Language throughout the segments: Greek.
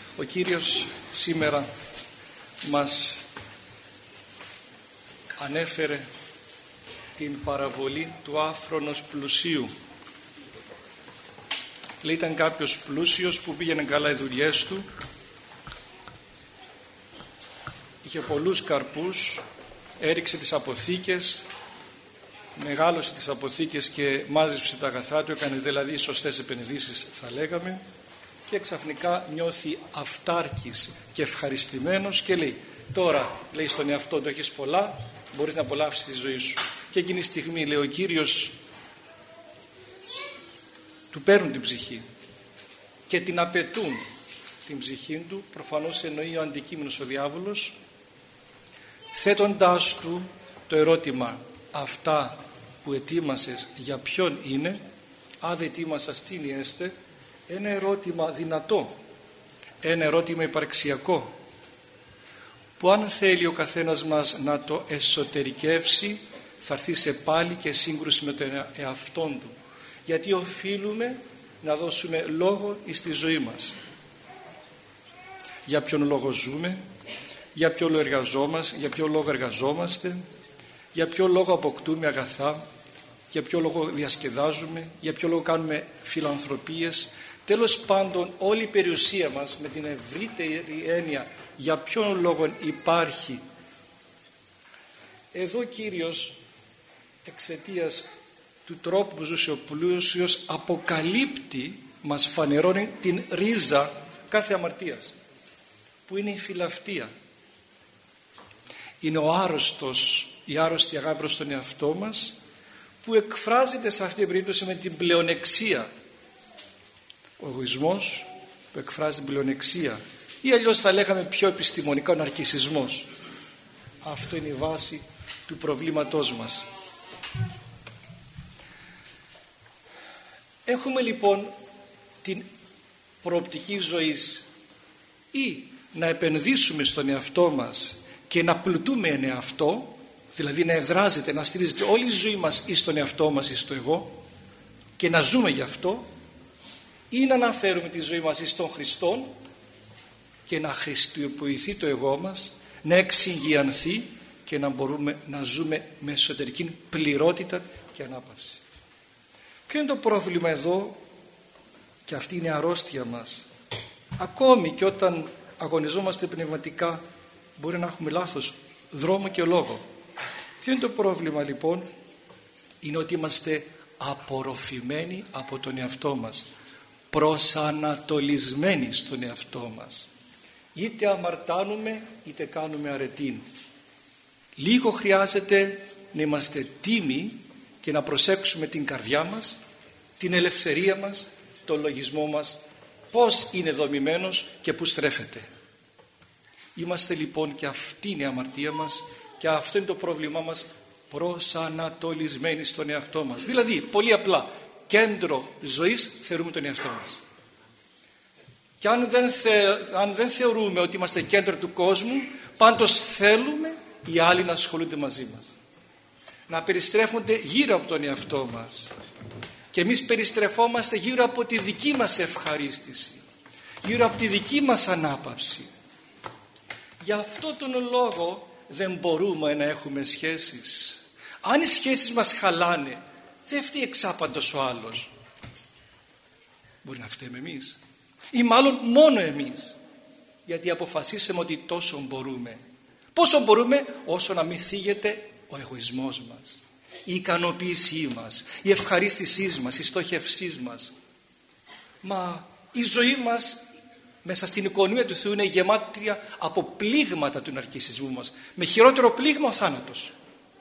Ο Κύριος σήμερα μας ανέφερε την παραβολή του άφρονος πλουσίου. Λέει, ήταν κάποιος πλούσιος που πήγαινε καλά οι δουλειές του, είχε πολλούς καρπούς, έριξε τις αποθήκες, μεγάλωσε τις αποθήκες και μάζεψε τα αγαθά του, έκανε δηλαδή σωστές επενδύσεις θα λέγαμε, και ξαφνικά νιώθει αυτάρκης και ευχαριστημένος και λέει, τώρα λέει στον εαυτό του, έχεις πολλά, μπορείς να απολαύσεις τη ζωή σου. Και εκείνη τη στιγμή λέει ο Κύριος, του παίρνουν την ψυχή και την απαιτούν την ψυχή του, προφανώς εννοεί ο αντικείμενος ο διάβολος, θέτοντάς του το ερώτημα, αυτά που ετοίμασες για ποιον είναι, άδε ετοίμασας τι είστε, ένα ερώτημα δυνατό, ένα ερώτημα υπαρξιακό, που αν θέλει ο καθένας μας να το εσωτερικεύσει, θα έρθει σε πάλι και σύγκρουση με τον εαυτόν του, γιατί οφείλουμε να δώσουμε λόγο στη ζωή μας. Για ποιον λόγο ζούμε, για ποιο λόγο εργαζόμαστε, για ποιο λόγο αποκτούμε αγαθά, για ποιο λόγο διασκεδάζουμε, για ποιο λόγο κάνουμε φιλανθρωπίες. Τέλος πάντων, όλη η περιουσία μας με την ευρύτερη έννοια για ποιον λόγο υπάρχει. Εδώ ο Κύριος, εξαιτίας του τρόπου που ζούσε ο πλούσιος, αποκαλύπτει, μας φανερώνει την ρίζα κάθε αμαρτίας, που είναι η φιλαυτία. Είναι ο άρρωστος, η άρρωστη αγάπη προς τον εαυτό μας, που εκφράζεται σε αυτή την περίπτωση με την πλεονεξία. Ο εγωισμός που εκφράζει την πλεονεξία, ή αλλιώς θα λέγαμε πιο επιστημονικά ο ναρκισσισμός. Αυτό είναι η βάση του προβλήματός μας. Έχουμε λοιπόν την προοπτική ζωής, ή να επενδύσουμε στον εαυτό μας και να πλουτούμε εν εαυτό, δηλαδή να εδράζεται, να στηρίζεται όλη η ζωή μας εις τον εαυτό μας, εις το εγώ, και να ζούμε γι' αυτό, ή να αναφέρουμε τη ζωή μας εις τον Χριστόν και να χριστιοποιηθεί το εγώ μας, να εξυγιανθεί και να μπορούμε να ζούμε με εσωτερική πληρότητα και ανάπαυση. Ποιο είναι το πρόβλημα εδώ, και αυτή είναι η αρρώστια μας? Ακόμη και όταν αγωνιζόμαστε πνευματικά μπορεί να έχουμε λάθος δρόμο και λόγο. Ποιο είναι το πρόβλημα λοιπόν? Είναι ότι είμαστε απορροφημένοι από τον εαυτό μας, προσανατολισμένοι στον εαυτό μας. Είτε αμαρτάνουμε είτε κάνουμε αρετήν. Λίγο χρειάζεται να είμαστε τίμοι και να προσέξουμε την καρδιά μας, την ελευθερία μας, τον λογισμό μας, πώς είναι δομημένος και πού στρέφεται. Είμαστε λοιπόν, και αυτή είναι η αμαρτία μας και αυτό είναι το πρόβλημά μας, προσανατολισμένοι στον εαυτό μας. Δηλαδή, πολύ απλά, κέντρο ζωής θεωρούμε τον εαυτό μας. Και αν δεν θεωρούμε ότι είμαστε κέντρο του κόσμου, πάντως θέλουμε οι άλλοι να ασχολούνται μαζί μας, να περιστρέφονται γύρω από τον εαυτό μας, και εμείς περιστρεφόμαστε γύρω από τη δική μας ευχαρίστηση, γύρω από τη δική μας ανάπαυση. Γι' αυτό τον λόγο δεν μπορούμε να έχουμε σχέσεις. Αν οι σχέσεις μας χαλάνε, δεν φταίει εξάπαντος ο άλλος. Μπορεί να φταίμε εμείς, ή μάλλον μόνο εμείς, γιατί αποφασίσαμε ότι τόσο μπορούμε. Πόσο μπορούμε? Όσο να μην θίγεται ο εγωισμός μας, η ικανοποίησή μας, η ευχαρίστησή μας, η στόχευσή μας. Μα η ζωή μας μέσα στην οικονομία του Θεού είναι γεμάτη από πλήγματα του ναρκισσισμού μας, με χειρότερο πλήγμα ο θάνατος.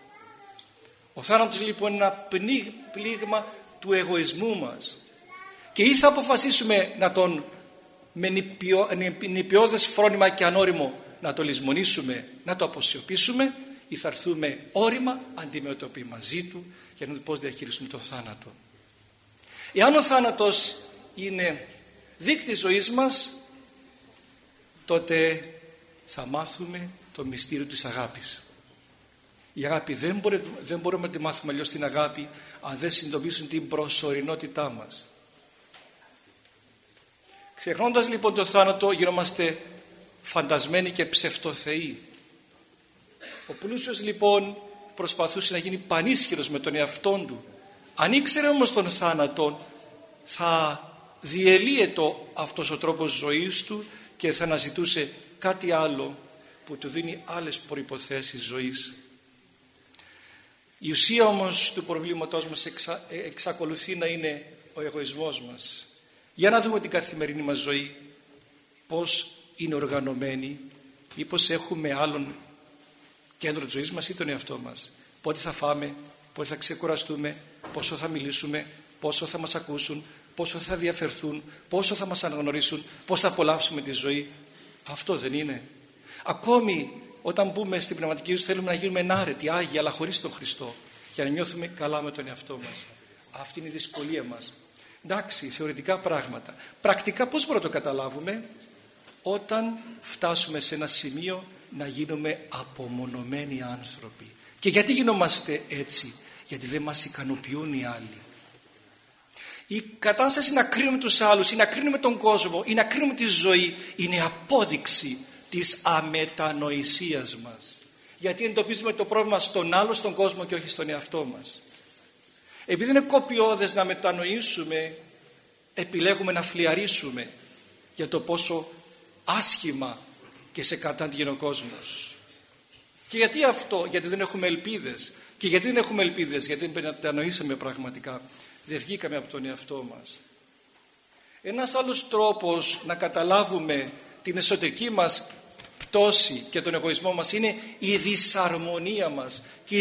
Ο θάνατος λοιπόν είναι ένα πλήγμα του εγωισμού μας, και ή θα αποφασίσουμε να τον με νηπιώδες φρόνημα και ανώριμο να το λησμονήσουμε, να το αποσιωπήσουμε, ή θα έρθουμε όρημα αντιμετωπί μαζί του για να δούμε πώς διαχειριστούμε τον θάνατο. Εάν ο θάνατος είναι δείκτης ζωής μας, τότε θα μάθουμε το μυστήριο της αγάπης. Η αγάπη δεν μπορούμε να τη μάθουμε αλλιώς την αγάπη, αν δεν συνειδητοποιήσουμε την προσωρινότητά μας. Ξεχνώντας λοιπόν το θάνατο γινόμαστε φαντασμένοι και ψευτοθεοί. Ο πλούσιος λοιπόν προσπαθούσε να γίνει πανίσχυρος με τον εαυτόν του. Αν ήξερε όμως τον θάνατο, θα διελύεται αυτός ο τρόπος ζωής του και θα αναζητούσε κάτι άλλο που του δίνει άλλες προϋποθέσεις ζωής. Η ουσία όμως του προβλήματός μας εξακολουθεί να είναι ο εγωισμός μας. Για να δούμε την καθημερινή μας ζωή, πώς είναι οργανωμένη ή πώς έχουμε άλλον κέντρο της ζωής μας ή τον εαυτό μας. Πότε θα φάμε, πότε θα ξεκουραστούμε, πόσο θα μιλήσουμε, πόσο θα μας ακούσουν, πόσο θα διαφερθούν, πόσο θα μας αναγνωρίσουν, πώς θα απολαύσουμε τη ζωή. Αυτό δεν είναι? Ακόμη όταν μπούμε στην πνευματική ζωή θέλουμε να γίνουμε ενάρετοι, άγιοι, αλλά χωρίς τον Χριστό, για να νιώθουμε καλά με τον εαυτό μας. Αυτή είναι η δυσκολία μας. Εντάξει, θεωρητικά πράγματα. Πρακτικά πώς μπορούμε να το καταλάβουμε? Όταν φτάσουμε σε ένα σημείο να γίνουμε απομονωμένοι άνθρωποι. Και γιατί γινόμαστε έτσι? Γιατί δεν μας ικανοποιούν οι άλλοι. Η κατάσταση να κρίνουμε τους άλλους ή να κρίνουμε τον κόσμο ή να κρίνουμε τη ζωή είναι απόδειξη της αμετανοησίας μας. Γιατί εντοπίζουμε το πρόβλημα στον άλλο, στον κόσμο και όχι στον εαυτό μας. Επειδή είναι κοπιώδες να μετανοήσουμε, επιλέγουμε να φλιαρίσουμε για το πόσο άσχημα και σε κατάντηκε ο κόσμος. Και γιατί αυτό? Γιατί δεν έχουμε ελπίδες. Και γιατί δεν έχουμε ελπίδες? Γιατί δεν μετανοήσαμε πραγματικά. Δεν βγήκαμε από τον εαυτό μας. Ένας άλλος τρόπος να καταλάβουμε την εσωτερική μας πτώση και τον εγωισμό μας είναι η δυσαρμονία μας και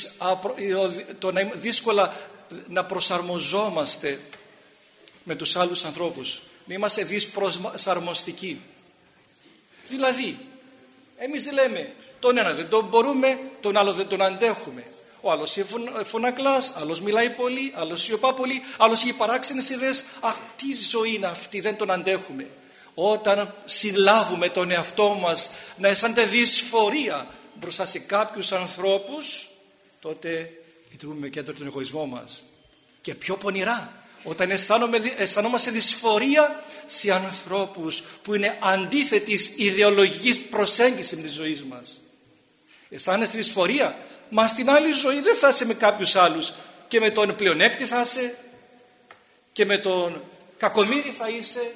το να δύσκολα να προσαρμοζόμαστε με τους άλλους ανθρώπους, να είμαστε δυσπροσαρμοστικοί. Δηλαδή εμείς λέμε τον ένα δεν τον μπορούμε, τον άλλο δεν τον αντέχουμε. Ο άλλος είναι φωνακλάς, άλλος μιλάει πολύ, άλλος σιωπά πολύ, άλλος έχει παράξενες ιδέες. Αχ, τι ζωή είναι αυτή, δεν τον αντέχουμε. Όταν συλλάβουμε τον εαυτό μας να αισθάνεται δυσφορία μπροστά σε κάποιους ανθρώπους, τότε λειτουργούμε με κέντρο τον εγωισμό μας. Και πιο πονηρά, όταν αισθανόμαστε δυσφορία σε ανθρώπους που είναι αντίθετης ιδεολογικής προσέγγισης με τη ζωή μας. Αισθάνεστε δυσφορία? Μα στην άλλη ζωή δεν θα είσαι με κάποιους άλλους. Και με τον πλεονέκτη θα είσαι και με τον κακομοίρη θα είσαι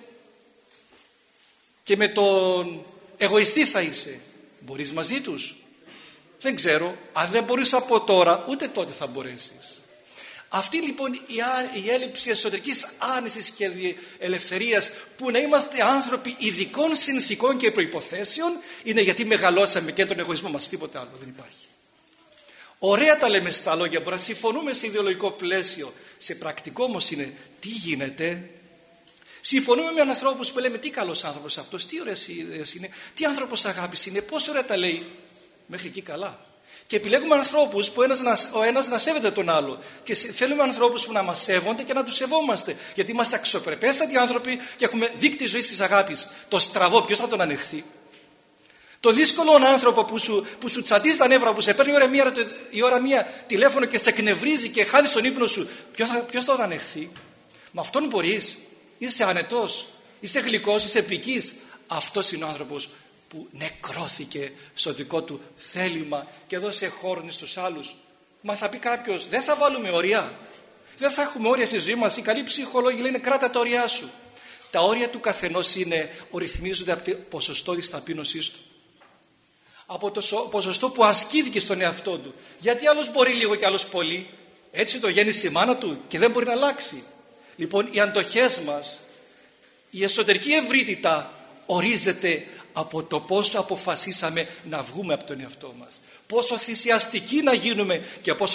και με τον εγωιστή θα είσαι. Μπορείς μαζί τους? Δεν ξέρω. Αν δεν μπορείς από τώρα, ούτε τότε θα μπορέσεις. Αυτή λοιπόν η έλλειψη εσωτερικής άνεσης και ελευθερίας, που να είμαστε άνθρωποι ειδικών συνθήκων και προϋποθέσεων, είναι γιατί μεγαλώσαμε και τον εγωισμό μας. Τίποτε άλλο δεν υπάρχει. Ωραία τα λέμε στα λόγια, μπορεί να συμφωνούμε σε ιδεολογικό πλαίσιο. Σε πρακτικό όμως είναι τι γίνεται? Συμφωνούμε με ανθρώπους που λέμε τι καλός άνθρωπος αυτός, τι ωραίες ιδέες είναι, τι άνθρωπος αγάπης είναι, πόσο ωραία τα λέει. Μέχρι εκεί καλά. Και επιλέγουμε ανθρώπους που ο ένας να σέβεται τον άλλο. Και θέλουμε ανθρώπους που να μας σέβονται και να τους σεβόμαστε. Γιατί είμαστε αξιοπρεπέστατοι άνθρωποι και έχουμε δίκτυ ζωής της αγάπης. Το στραβό, ποιος θα τον ανεχθεί? Το δύσκολο άνθρωπο που σου τσαντίζει τα νεύρα, που σε παίρνει η ώρα μία τηλέφωνο και σε εκνευρίζει και χάνει τον ύπνο σου, ποιος θα τον ανεχθεί? Με αυτόν μπορείς? Είσαι άνετος, είσαι γλυκός, είσαι επικής? Αυτός είναι ο άνθρωπος που νεκρώθηκε στο δικό του θέλημα και έδωσε χώρο στους άλλους. Μα θα πει κάποιος, δεν θα βάλουμε όρια? Δεν θα έχουμε όρια στη ζωή μας? Οι καλοί ψυχολόγοι λένε κράτα τα όρια σου. Τα όρια του καθενός ρυθμίζονται από το ποσοστό της ταπείνωσής του. Από το ποσοστό που ασκήθηκε στον εαυτό του. Γιατί άλλος μπορεί λίγο και άλλος πολύ. Έτσι το γέννησε η μάνα του και δεν μπορεί να αλλάξει. Λοιπόν, οι αντοχές μας, η εσωτερική ευρύτητα ορίζεται από το πόσο αποφασίσαμε να βγούμε από τον εαυτό μας. Πόσο θυσιαστικοί να γίνουμε και πόσο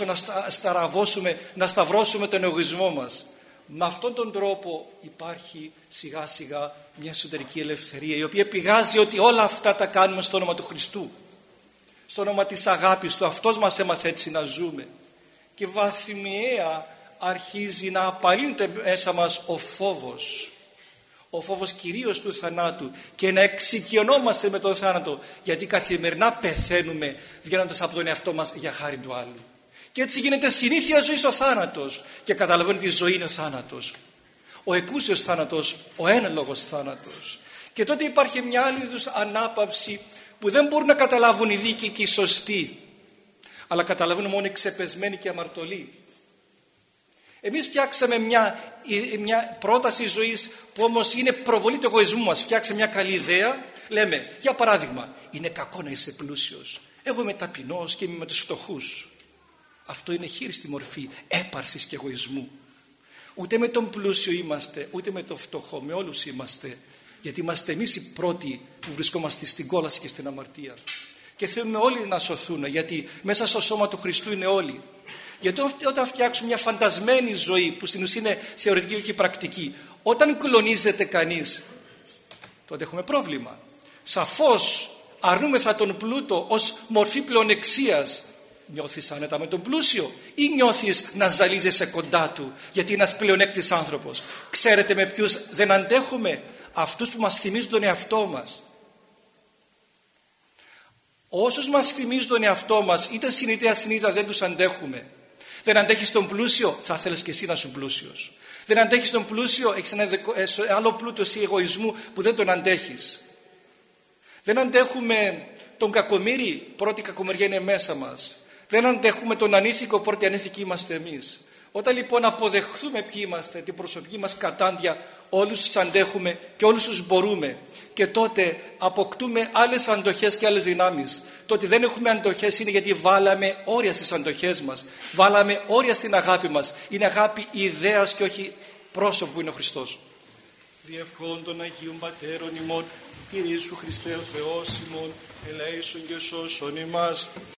να σταυρώσουμε τον εγωισμό μας. Με αυτόν τον τρόπο υπάρχει σιγά σιγά μια εσωτερική ελευθερία, η οποία πηγάζει ότι όλα αυτά τα κάνουμε στο όνομα του Χριστού, στο όνομα της αγάπης του. Αυτός μας έμαθε έτσι να ζούμε. Και βαθμιαία αρχίζει να απαλύνεται μέσα μας ο φόβος. Ο φόβος κυρίως του θανάτου, και να εξοικειωνόμαστε με τον θάνατο, γιατί καθημερινά πεθαίνουμε βγαίνοντας από τον εαυτό μας για χάρη του άλλου. Και έτσι γίνεται συνήθεια ζωής ο θάνατος και καταλαβαίνει ότι η ζωή είναι ο θάνατος. ο εκούσιος θάνατος, ο έναλογος θάνατος. Και τότε υπάρχει μια άλλη είδους ανάπαυση που δεν μπορούν να καταλάβουν οι δίκαιοι και οι σωστοί, αλλά καταλαβαίνουν μόνο οι ξεπεσμένοι και αμαρτωλοί. Εμείς φτιάξαμε μια πρόταση ζωής που όμως είναι προβολή του εγωισμού μας. Φτιάξαμε μια καλή ιδέα. Λέμε, για παράδειγμα, είναι κακό να είσαι πλούσιος. Εγώ είμαι ταπεινός και είμαι με τους φτωχούς. Αυτό είναι χείριστη μορφή έπαρσης και εγωισμού. Ούτε με τον πλούσιο είμαστε, ούτε με τον φτωχό. Με όλους είμαστε. Γιατί είμαστε εμείς οι πρώτοι που βρισκόμαστε στην κόλαση και στην αμαρτία. Και θέλουμε όλοι να σωθούν, γιατί μέσα στο σώμα του Χριστού είναι όλοι. Γιατί όταν φτιάξουμε μια φαντασμένη ζωή, που στην ουσία είναι θεωρητική και πρακτική, όταν κλονίζεται κανείς, τότε έχουμε πρόβλημα. Σαφώς αρνούμεθα τον πλούτο ως μορφή πλεονεξίας. Νιώθεις άνετα με τον πλούσιο ή νιώθεις να ζαλίζεσαι κοντά του γιατί είναι ένας πλεονέκτης άνθρωπος? Ξέρετε με ποιους δεν αντέχουμε? Αυτούς που μας θυμίζουν τον εαυτό μας. Όσους μας θυμίζουν τον εαυτό μας, είτε συνειδητά ασυνείδητα, δεν τους αντέχουμε. Δεν αντέχεις τον πλούσιο, θα θέλεις και εσύ να σου πλούσιος. Δεν αντέχεις τον πλούσιο, έχεις ένα άλλο πλούτο ή εγωισμού που δεν τον αντέχεις. Δεν αντέχουμε τον κακομοίρη, πρώτη κακομοιριά είναι μέσα μας. Δεν αντέχουμε τον ανήθικο, πρώτη ανήθικοι είμαστε εμείς. Όταν λοιπόν αποδεχθούμε ποιοι είμαστε, την προσωπική μας κατάντια, όλους τους αντέχουμε και όλους τους μπορούμε, και τότε αποκτούμε άλλες αντοχές και άλλες δυνάμεις. Το ότι δεν έχουμε αντοχές είναι γιατί βάλαμε όρια στις αντοχές μας, βάλαμε όρια στην αγάπη μας. Είναι αγάπη ιδέας και όχι πρόσωπο που είναι ο Χριστός. Διευχών των Αγίων Πατέρων ημών, Κύριε Ιησού Χριστέ ο Θεός ημών, ελέησον και σώσον ημάς.